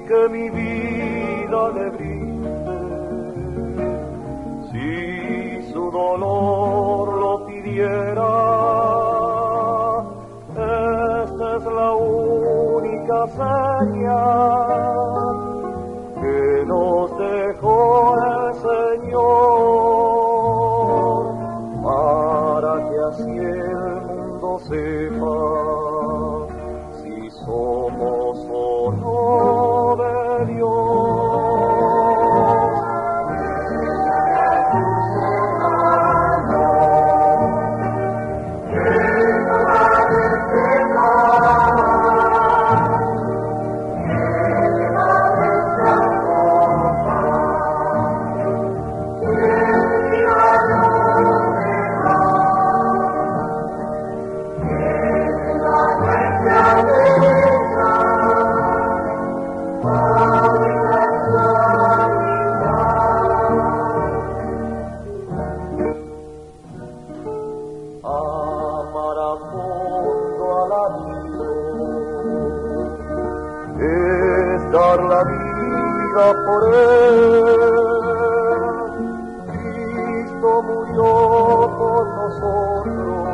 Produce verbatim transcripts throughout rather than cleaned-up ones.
que mi vida le brinde. Si su dolor lo pidiera, esta es la única señal que nos dejó el Señor, para que así el mundo sepa si somos o no de Dios. Amar a fondo al amigo es dar la vida por él. Cristo murió por nosotros,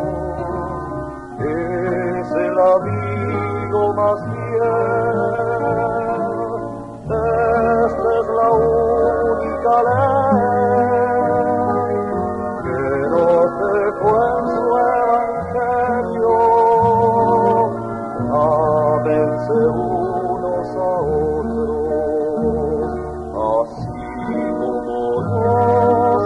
es el amigo más fiel. Esta es la única ley que nos dejó en su evangelio. Ámense unos a otros, así como nos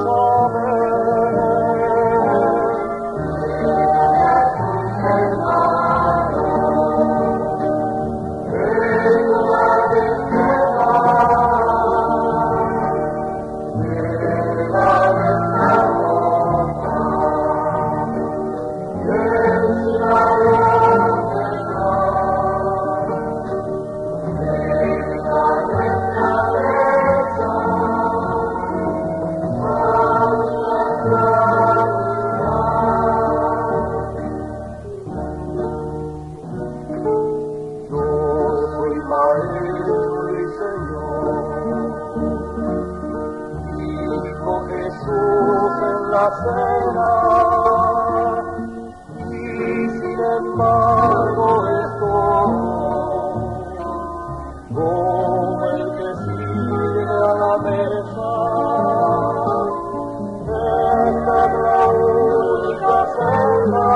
la cena, y sin embargo estoy como el que sirve a la mesa. Esta es la única cena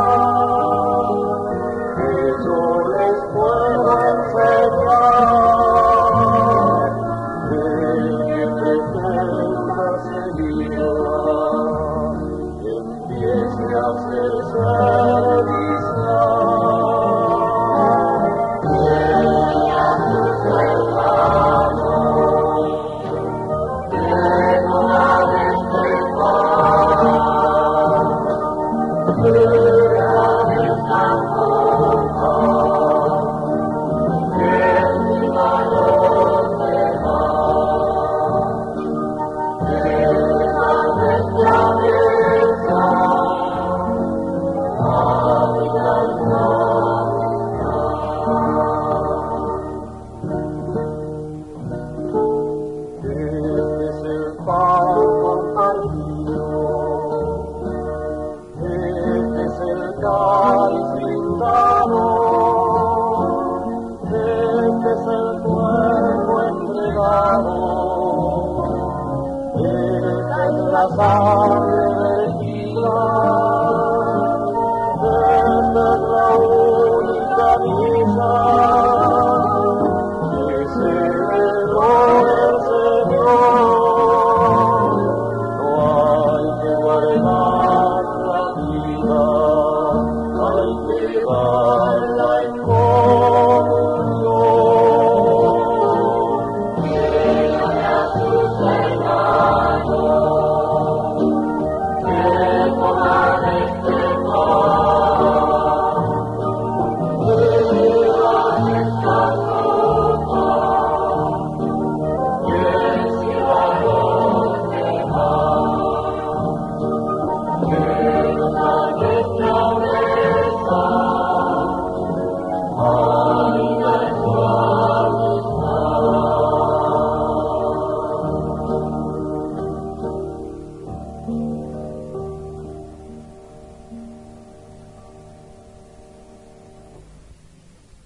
que yo les puedo enseñar. El que pretenda seguirla, empiece a hacer servicial. Venga a tus hermanos, que no la despreocupen, venga de San Juan, que encima los demás, venga nuestra mesa. Este es el pan compartido, este es el cáliz brindado, este es el cuerpo entregado, esta es la sangre